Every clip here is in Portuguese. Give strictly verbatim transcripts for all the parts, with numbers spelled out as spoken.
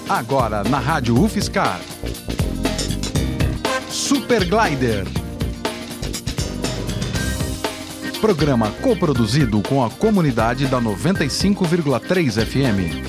Agora na Rádio UFSCar. Super Glider. Programa coproduzido com a comunidade da noventa e cinco vírgula três F M.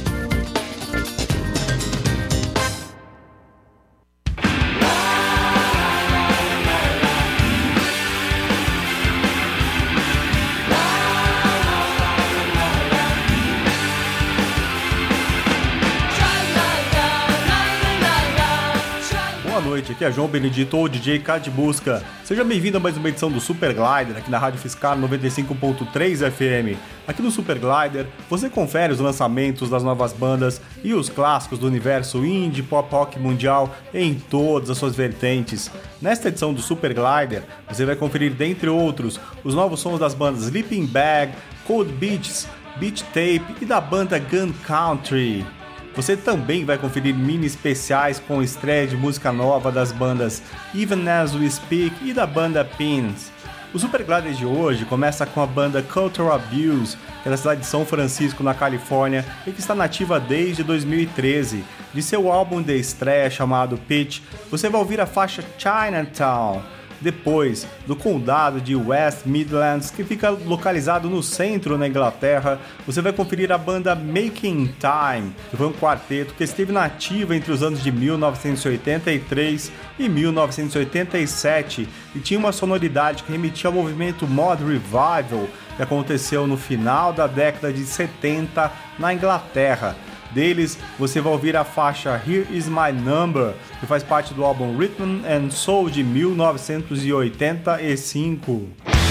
Aqui é João Benedito, ou D J K de Busca. Seja bem-vindo a mais uma edição do Super Glider, aqui na Rádio UFSCar noventa e cinco ponto três F M. Aqui no Super Glider, você confere os lançamentos das novas bandas e os clássicos do universo indie, pop rock mundial em todas as suas vertentes. Nesta edição do Super Glider, você vai conferir, dentre outros, os novos sons das bandas Sleeping Bag, Cold Beats, Beach Tape e da banda Gun Country. Você também vai conferir mini especiais com estreia de música nova das bandas Even As We Speak e da banda Pins. O Super Glider de hoje começa com a banda Cultural Abuse, que é da cidade de São Francisco, na Califórnia, e que está nativa desde dois mil e treze. De seu álbum de estreia chamado Pitch, você vai ouvir a faixa Chinatown. Depois, do condado de West Midlands, que fica localizado no centro na Inglaterra, você vai conferir a banda Making Time, que foi um quarteto que esteve na ativa entre os anos de mil novecentos e oitenta e três e mil novecentos e oitenta e sete e tinha uma sonoridade que remetia ao movimento Mod Revival, que aconteceu no final da década de setenta na Inglaterra. Deles, você vai ouvir a faixa Here Is My Number, que faz parte do álbum Rhythm and Soul de mil novecentos e oitenta e cinco.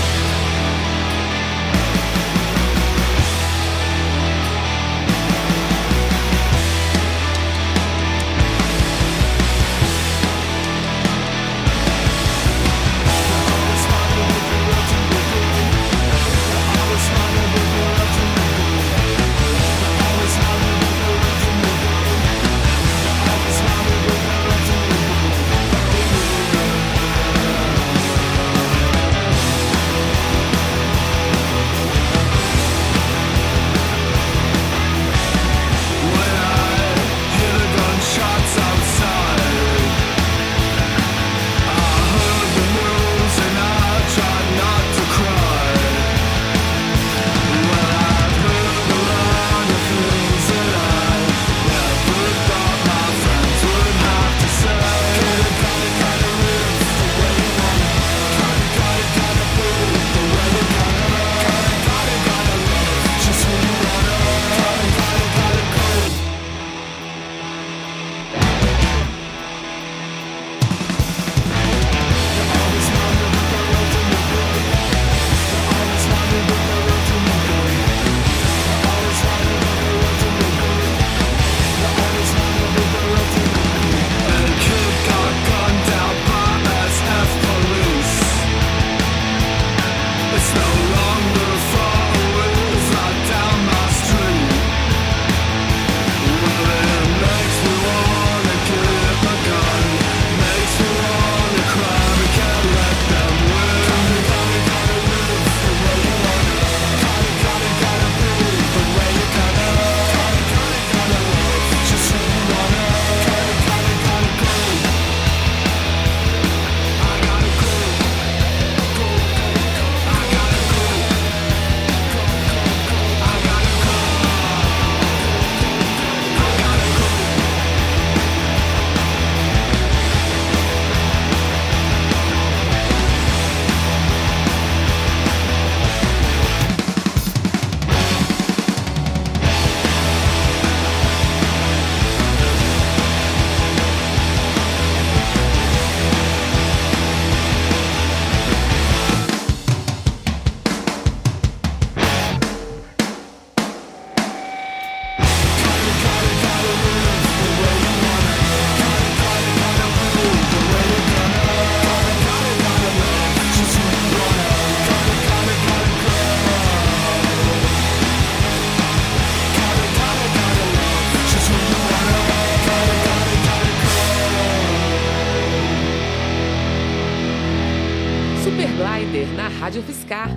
Rádio UFSCar.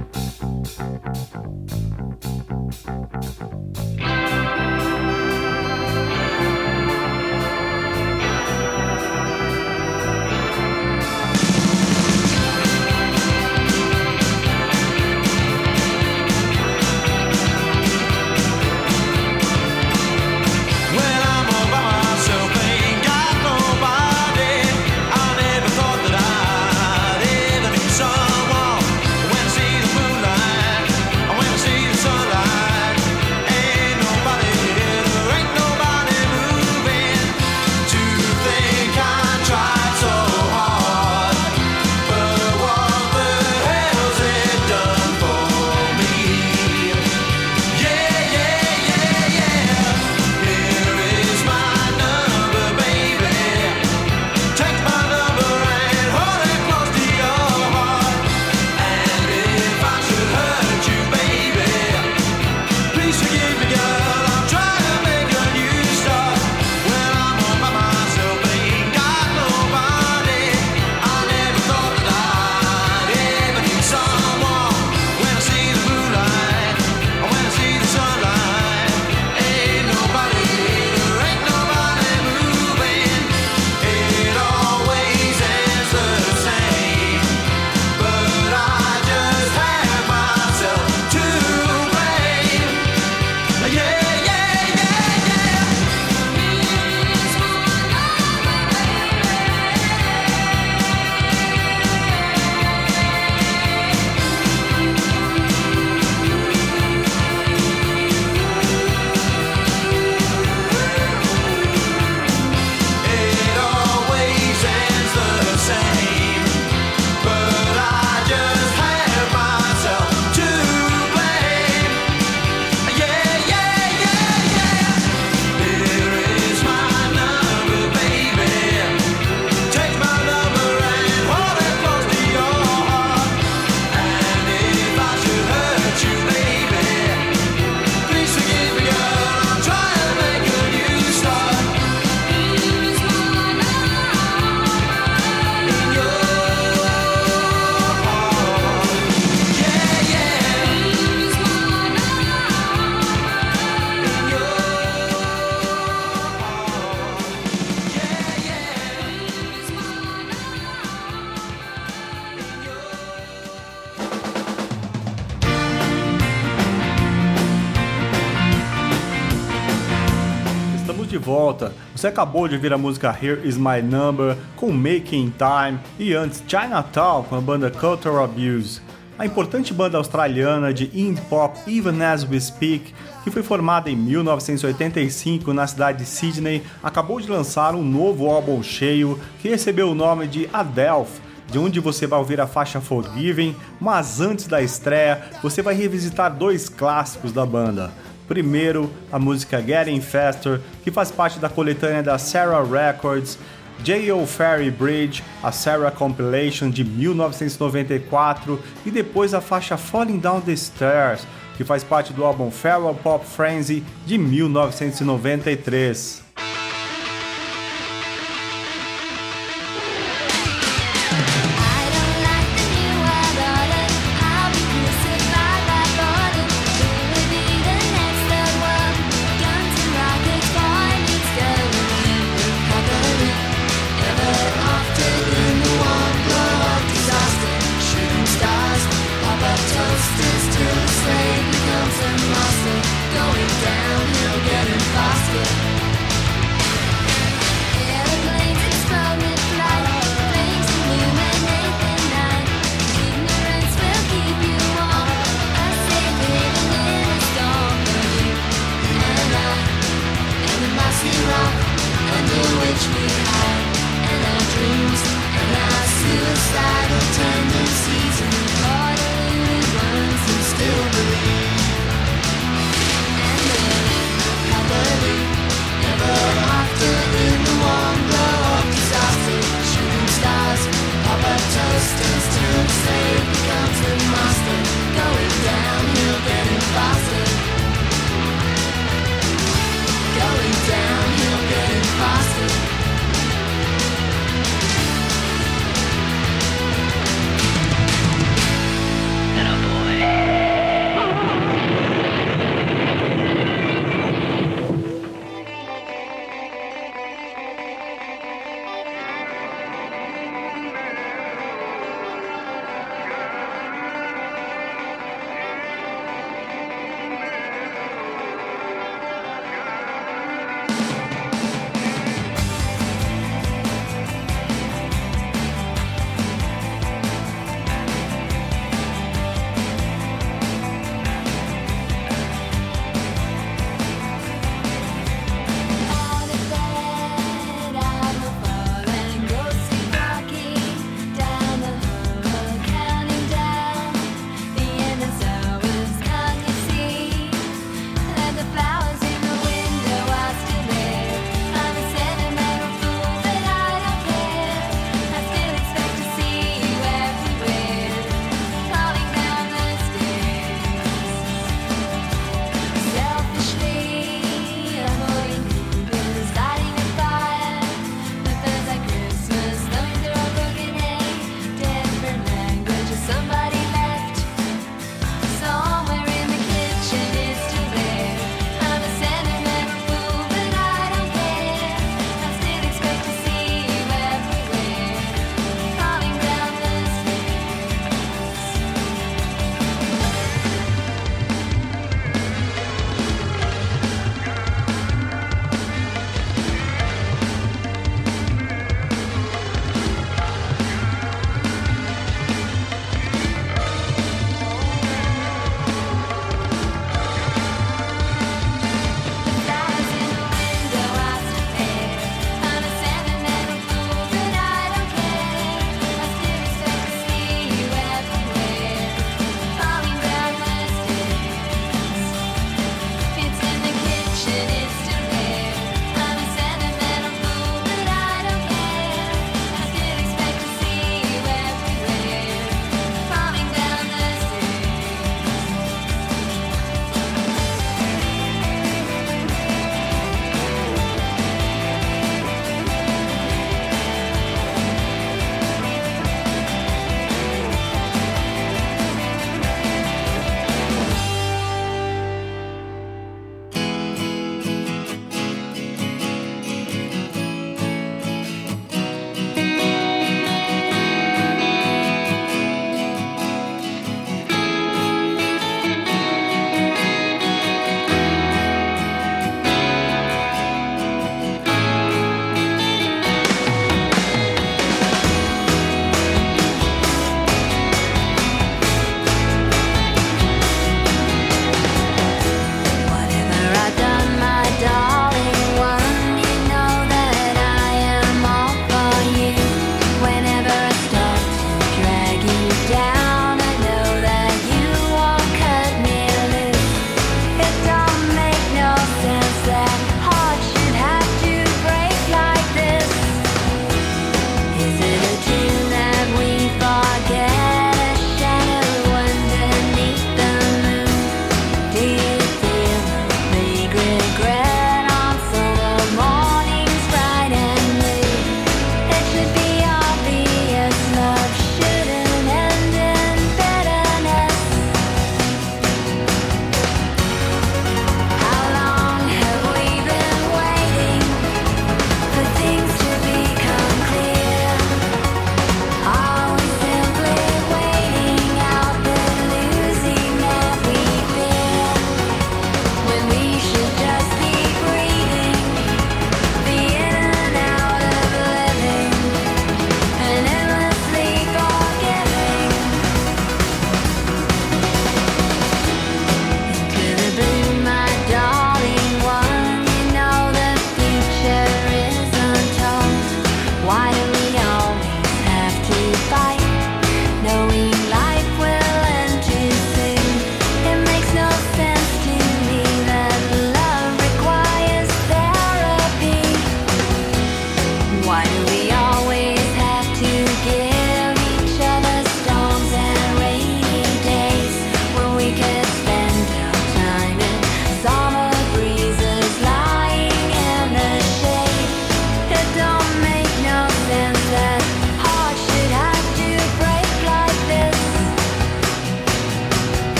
de volta. Você acabou de ouvir a música Here Is My Number com Making Time e antes Chinatown com a banda Cultural Abuse. A importante banda australiana de indie pop Even As We Speak, que foi formada em mil novecentos e oitenta e cinco na cidade de Sydney, acabou de lançar um novo álbum cheio que recebeu o nome de Adelph, de onde você vai ouvir a faixa Forgiven, mas antes da estreia você vai revisitar dois clássicos da banda. Primeiro, a música Getting Faster, que faz parte da coletânea da Sarah Records, J O Ferry Bridge, a Sarah Compilation de mil novecentos e noventa e quatro, e depois a faixa Falling Down the Stairs, que faz parte do álbum Feral Pop Frenzy de mil novecentos e noventa e três.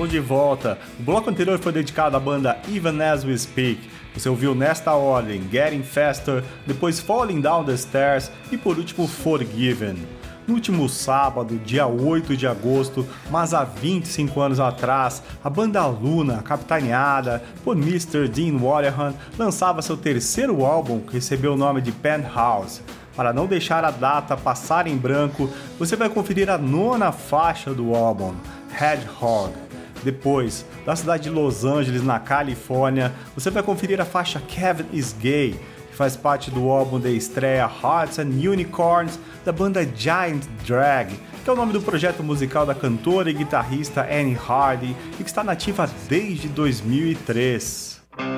estamos de volta. O bloco anterior foi dedicado à banda Even As We Speak. Você ouviu nesta ordem Getting Faster, depois Falling Down the Stairs e por último Forgiven. No último sábado, dia oito de agosto, mas há vinte e cinco anos atrás, a banda Luna, capitaneada por mister Dean Waterhan, lançava seu terceiro álbum, que recebeu o nome de Penthouse. Para não deixar a data passar em branco, você vai conferir a nona faixa do álbum, Hedgehog. Depois, da cidade de Los Angeles, na Califórnia, você vai conferir a faixa Kevin is Gay, que faz parte do álbum de estreia Hearts and Unicorns, da banda Giant Drag, que é o nome do projeto musical da cantora e guitarrista Annie Hardy e que está nativa desde dois mil e três.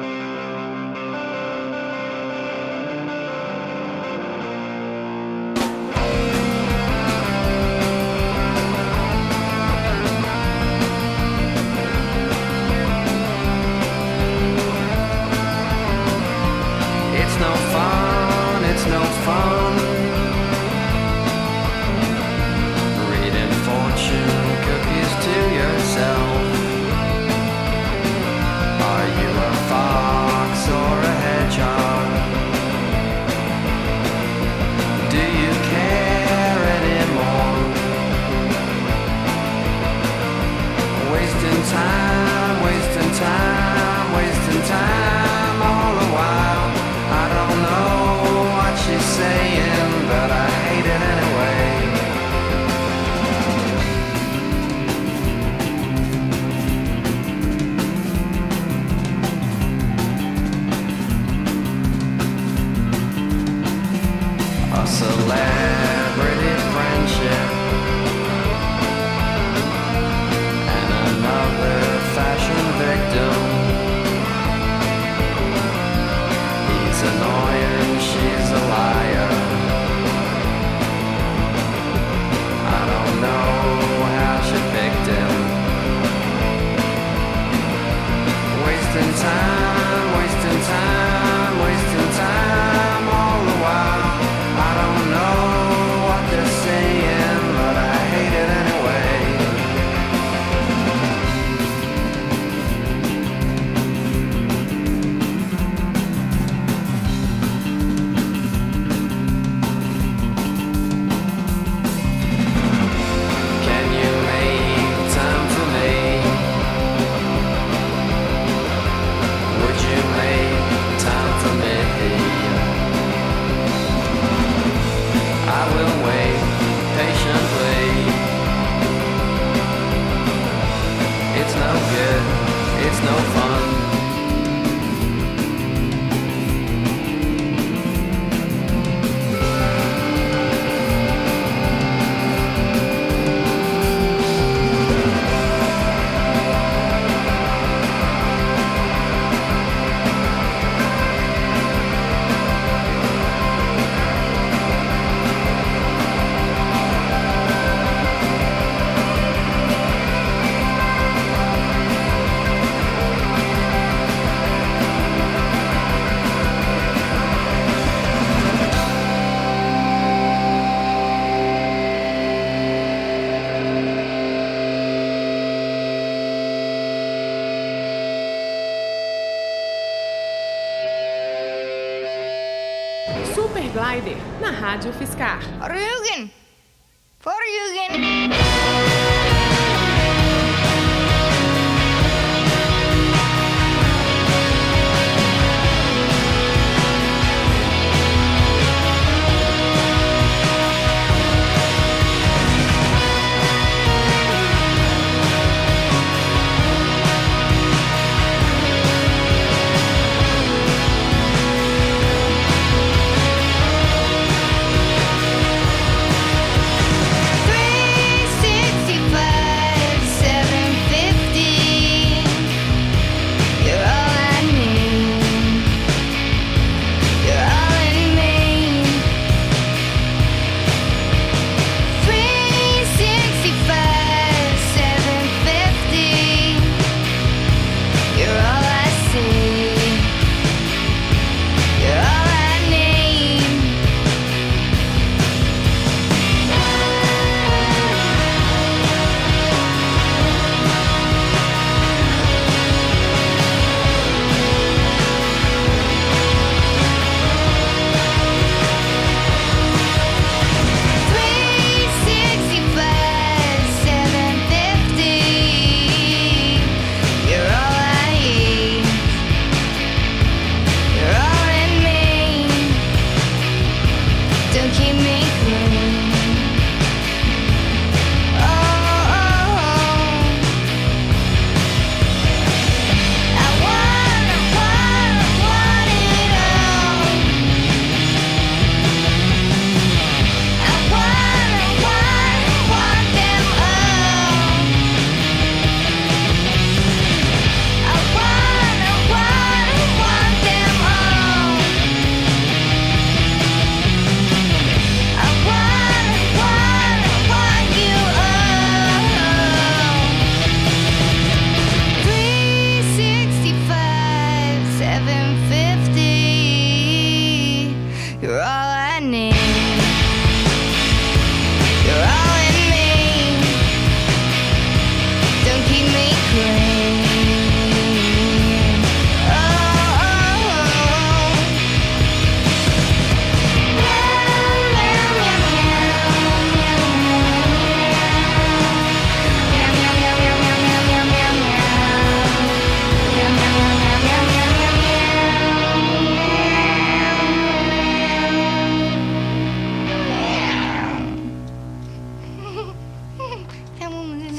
Super Glider, na Rádio Fiscar. Ryugen! For Ryugen! Three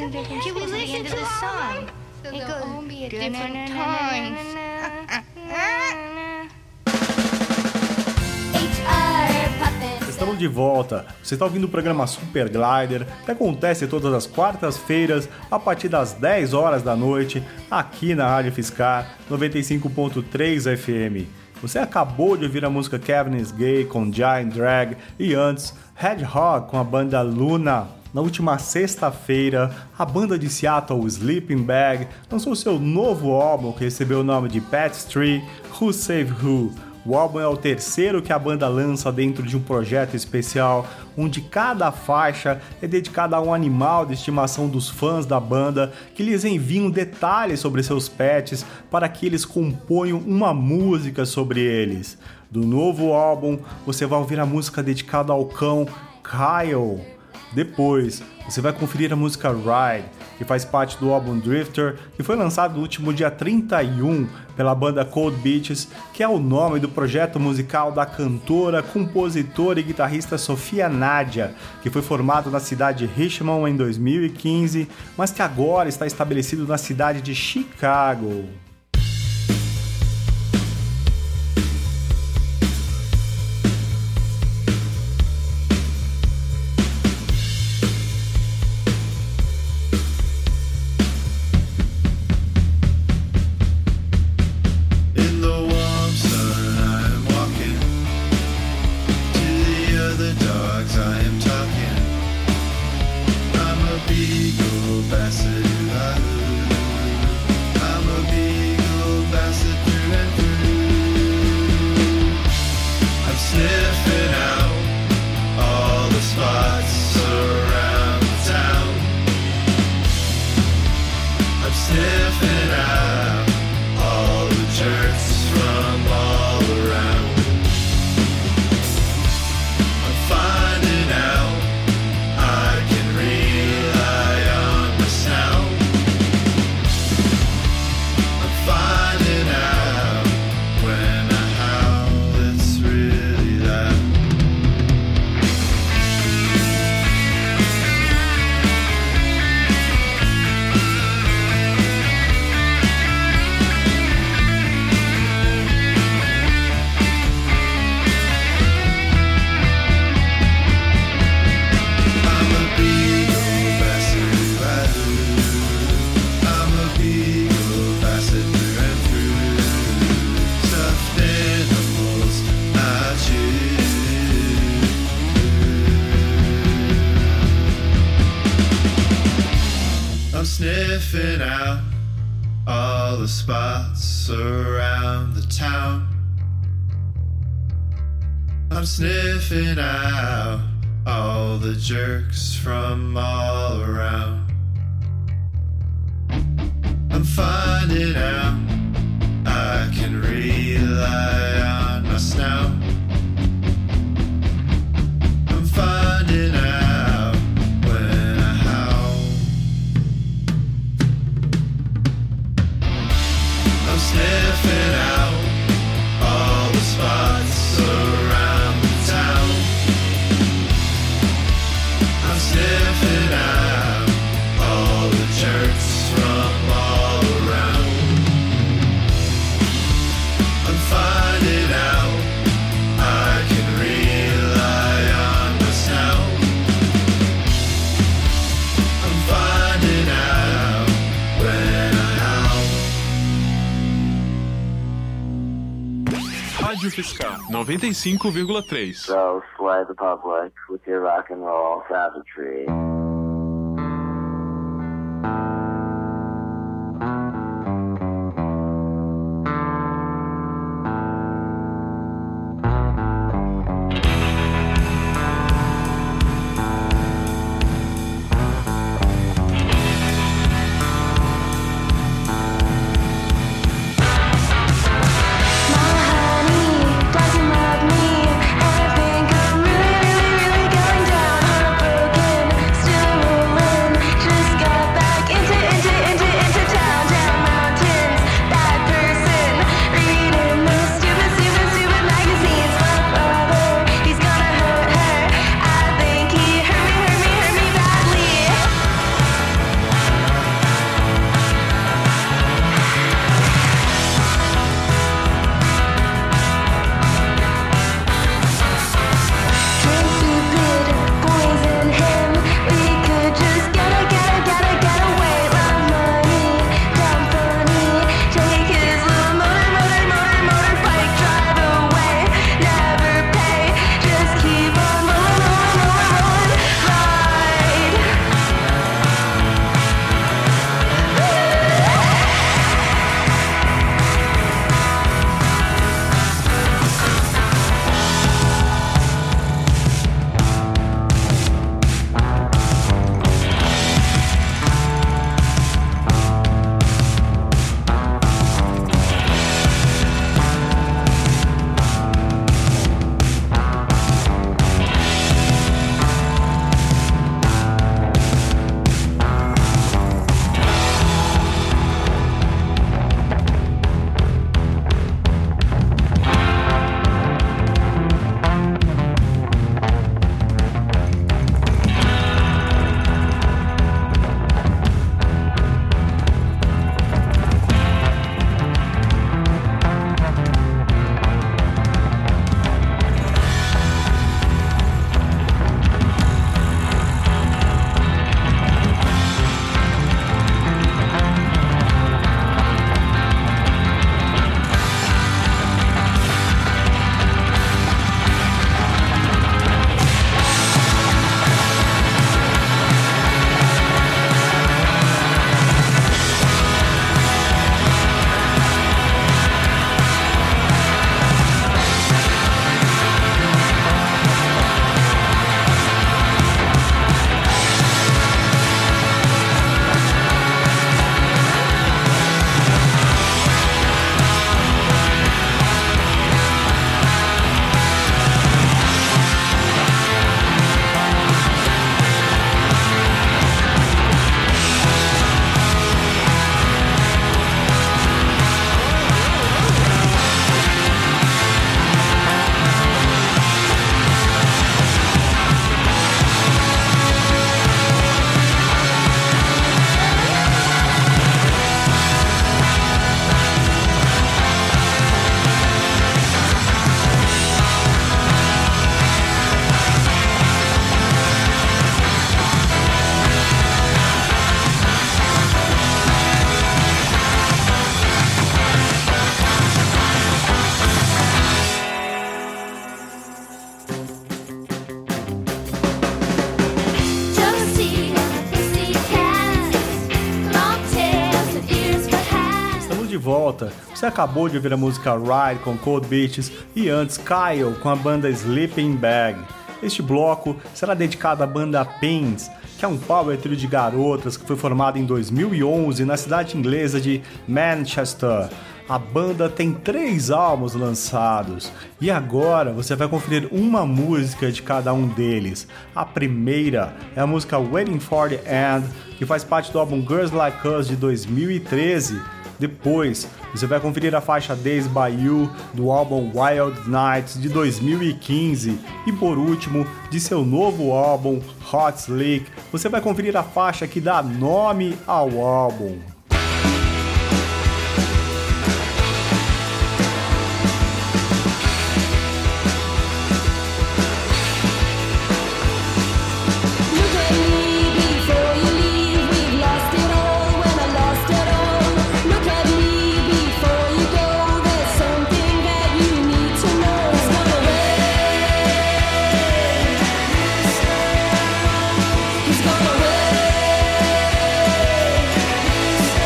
a different Can we listen to the song? So it goes all be at different times. Estamos de volta. Você está ouvindo o programa Super Glider, que acontece todas as quartas-feiras, a partir das dez horas da noite, aqui na Rádio Fiscar noventa e cinco ponto três F M. Você acabou de ouvir a música Kevin is Gay com Giant Drag e antes Hedgehog com a banda Luna. Na última sexta-feira, a banda de Seattle Sleeping Bag lançou seu novo álbum que recebeu o nome de Pat's Tree, Who Save Who. O álbum é o terceiro que a banda lança dentro de um projeto especial, onde cada faixa é dedicada a um animal de estimação dos fãs da banda, que lhes enviam detalhes sobre seus pets para que eles componham uma música sobre eles. Do novo álbum, você vai ouvir a música dedicada ao cão Kyle. Depois, você vai conferir a música Ride, que faz parte do álbum Drifter, que foi lançado no último dia trinta e um pela banda Cold Beaches, que é o nome do projeto musical da cantora, compositora e guitarrista Sofia Nadia, que foi formado na cidade de Richmond em dois mil e quinze, mas que agora está estabelecido na cidade de Chicago. Sniffing out all the spots around the town. I'm sniffing out all the jerks from all around. I'm finding out I can rely on my snout. I'm finding out when I howl. I'm sniffing out all the spots around the town. I'm sniffing out all the jerks from all around. I'm finding out I can rely on my sound. I'm finding out when I howl. Rádio Fiscar noventa e cinco vírgula três. So slay the public with your rock and roll savagery. Still volta. Você acabou de ouvir a música Ride com Cold Beaches e antes Kyle com a banda Sleeping Bag. Este bloco será dedicado à banda Pins, que é um power trio de garotas que foi formado em dois mil e onze na cidade inglesa de Manchester. A banda tem três álbuns lançados e agora você vai conferir uma música de cada um deles. A primeira é a música Waiting for the End, que faz parte do álbum Girls Like Us de dois mil e treze. Depois, você vai conferir a faixa Days by You do álbum Wild Nights de dois mil e quinze. E por último, de seu novo álbum Hot Slick, você vai conferir a faixa que dá nome ao álbum. He's gonna wait.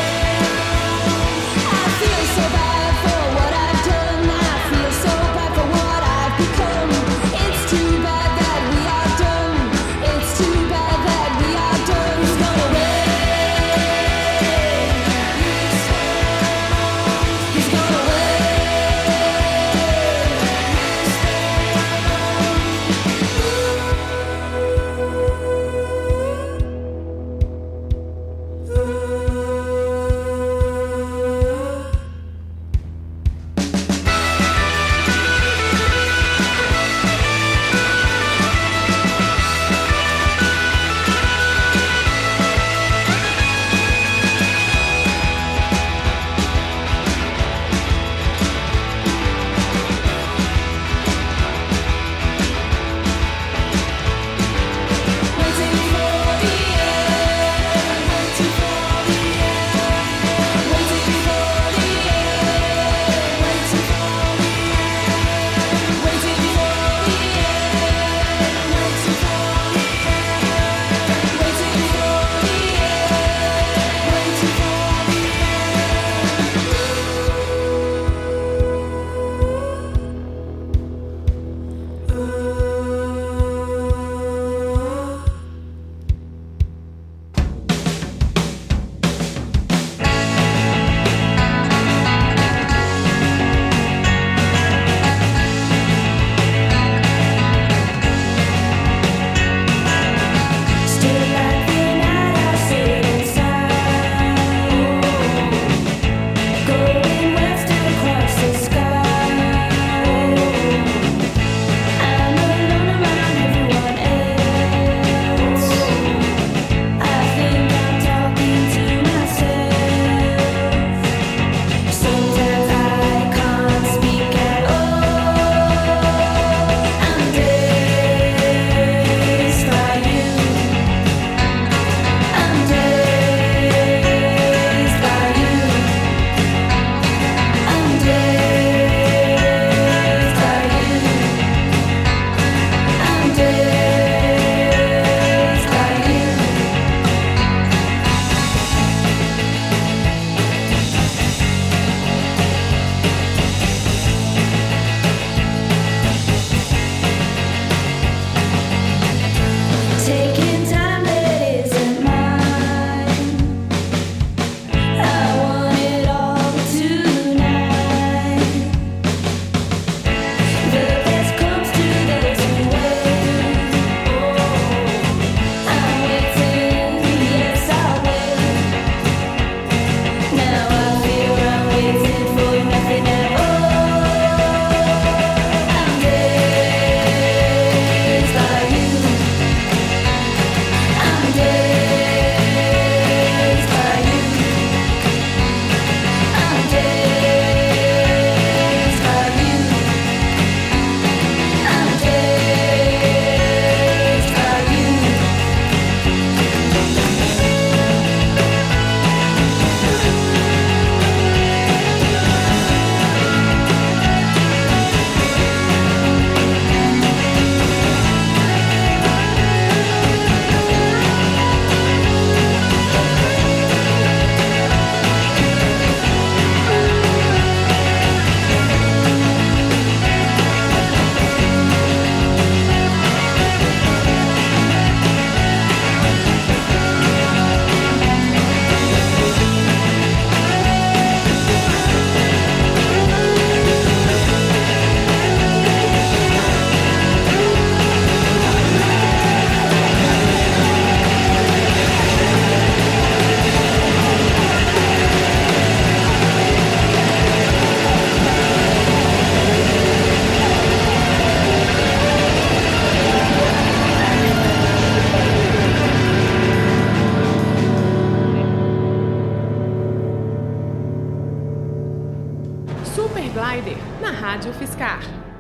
Glider, na Rádio Fiscar.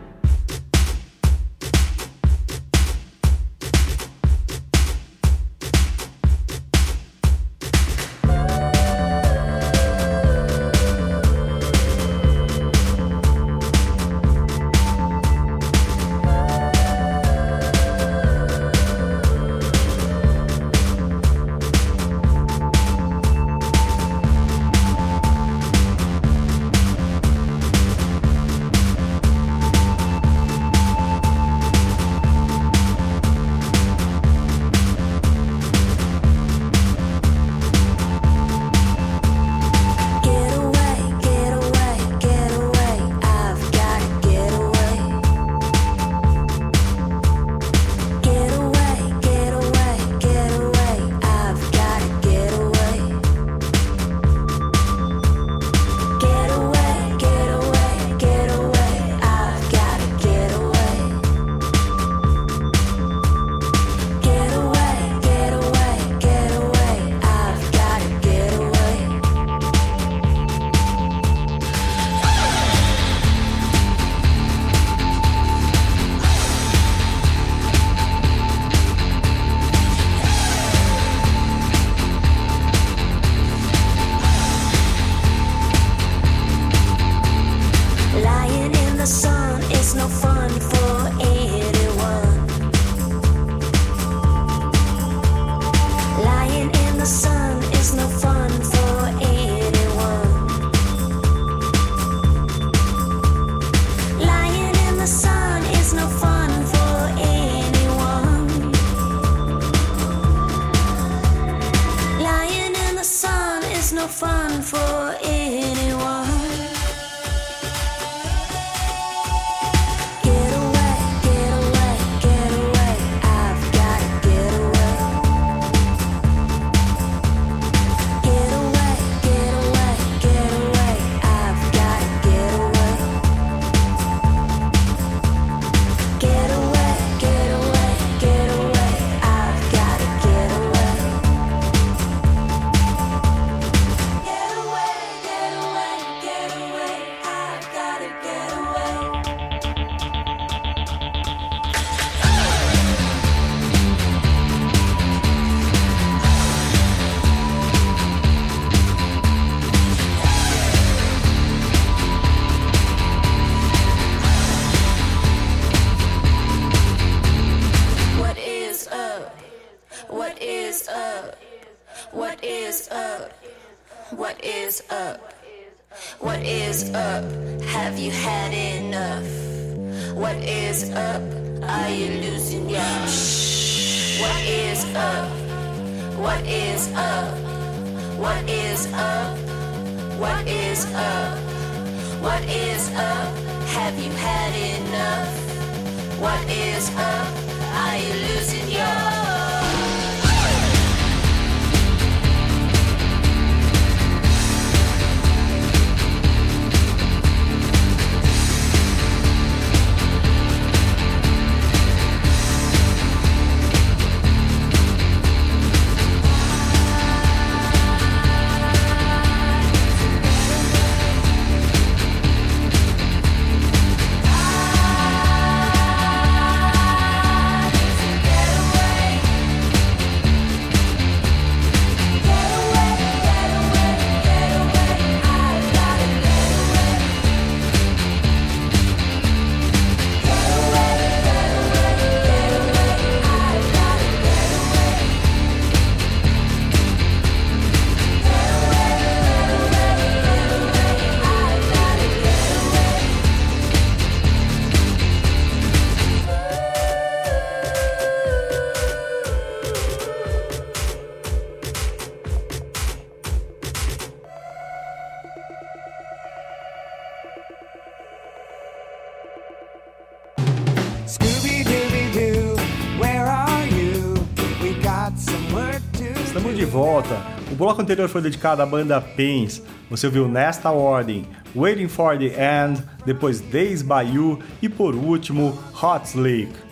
Estamos de volta. O bloco anterior foi dedicado à banda Pains. Você ouviu Nesta Ordem, Waiting for the End, depois Days by You e por último Hot Slick.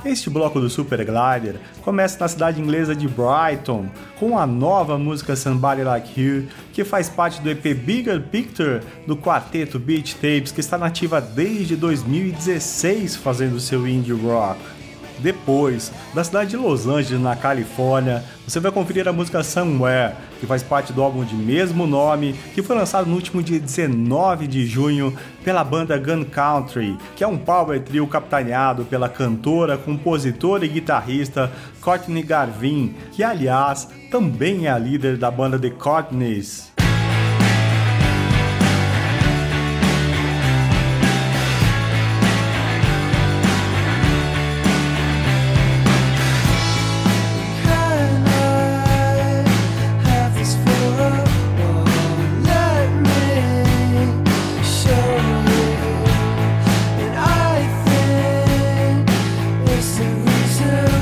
Este bloco do Super Glider começa na cidade inglesa de Brighton, com a nova música Somebody Like You, que faz parte do E P Bigger Picture do quarteto Beat Tapes, que está nativa desde dois mil e dezesseis fazendo seu indie rock. Depois, da cidade de Los Angeles, na Califórnia, você vai conferir a música Somewhere, que faz parte do álbum de mesmo nome, que foi lançado no último dia dezenove de junho pela banda Gun Country, que é um power trio capitaneado pela cantora, compositora e guitarrista Courtney Garvin, que aliás também é a líder da banda The Courtneys.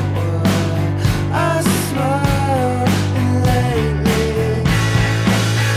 I smile and lately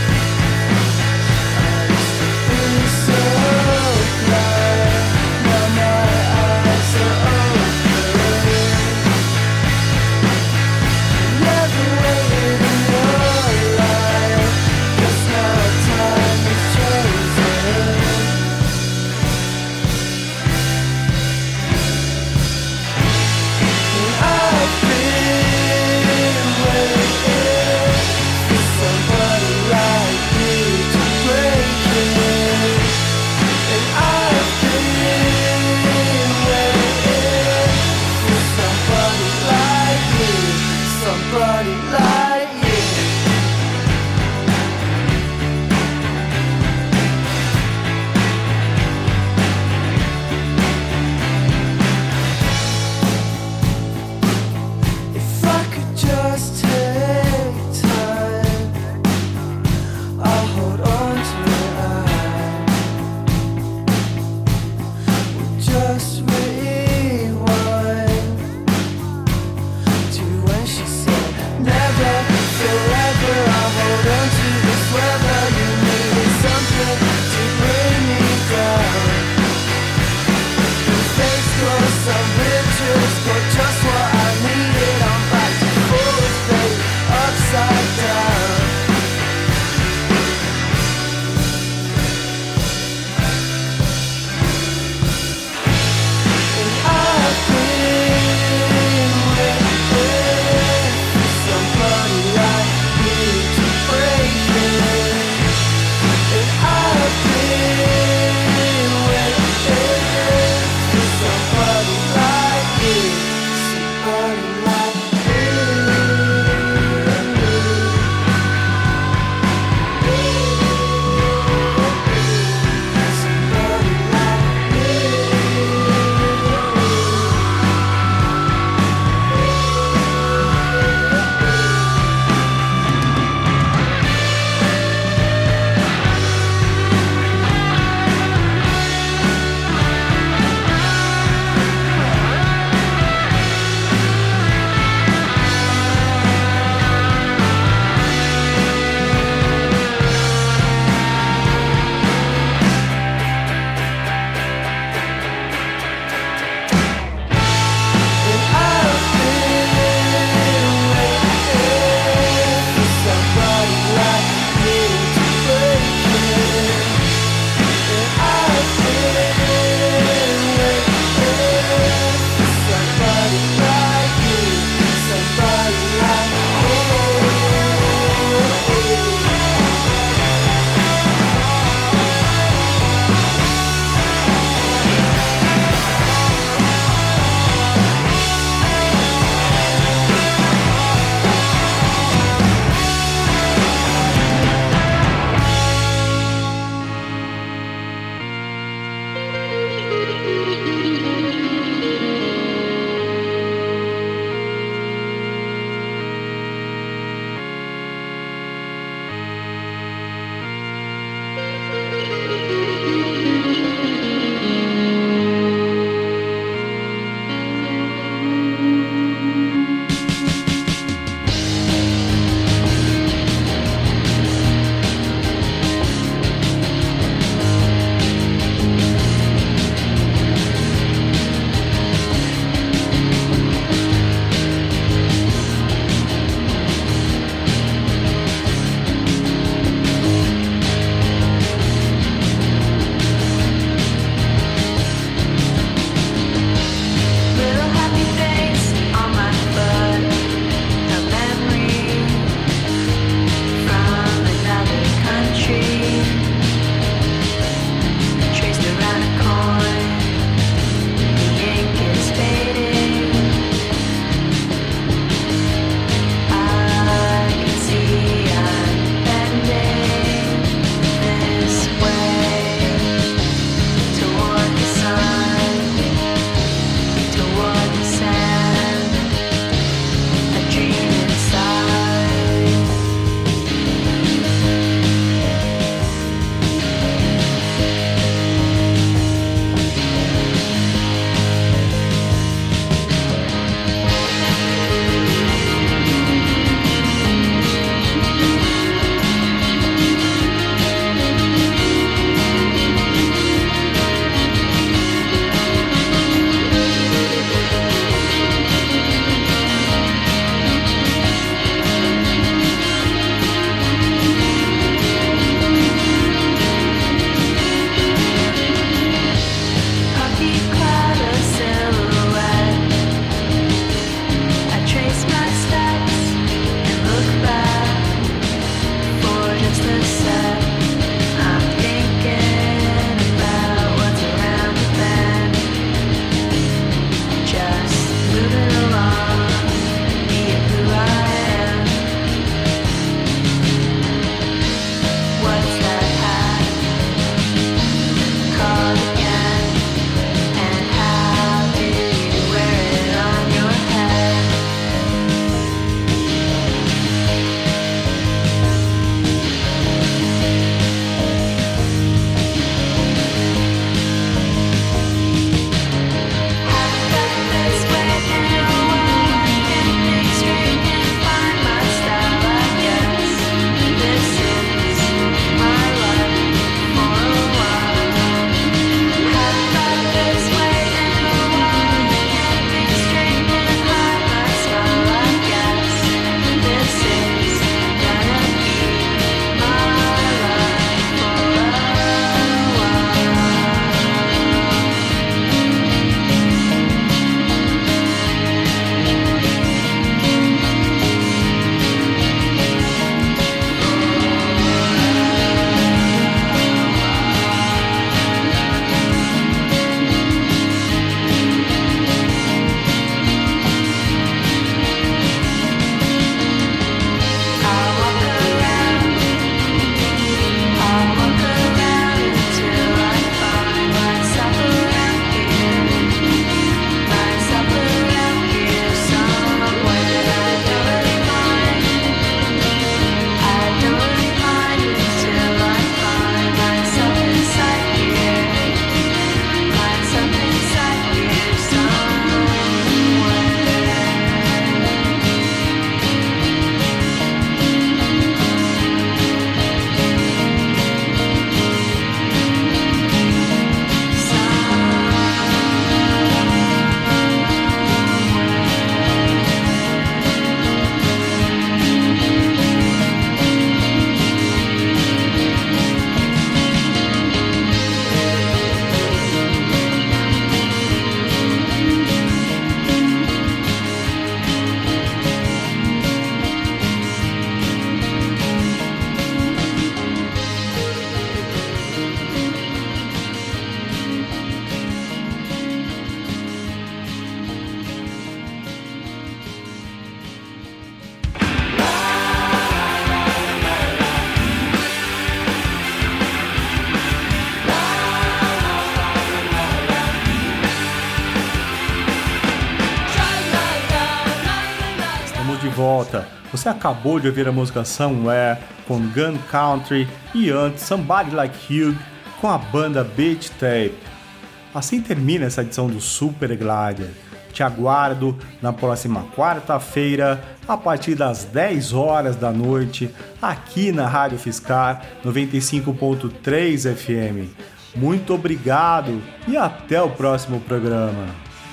Você acabou de ouvir a música Somewhere com Gun Country e antes Somebody Like Hugh com a banda Beach Tape. Assim termina essa edição do Super Glider. Te aguardo na próxima quarta-feira, a partir das dez horas da noite, aqui na Rádio Fiscar noventa e cinco ponto três F M. Muito obrigado e até o próximo programa.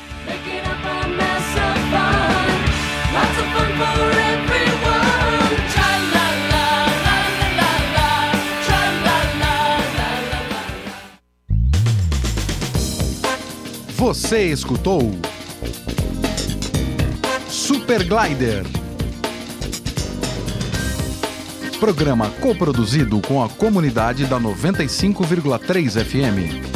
Você escutou Super Glider, programa coproduzido com a comunidade da noventa e cinco vírgula três F M.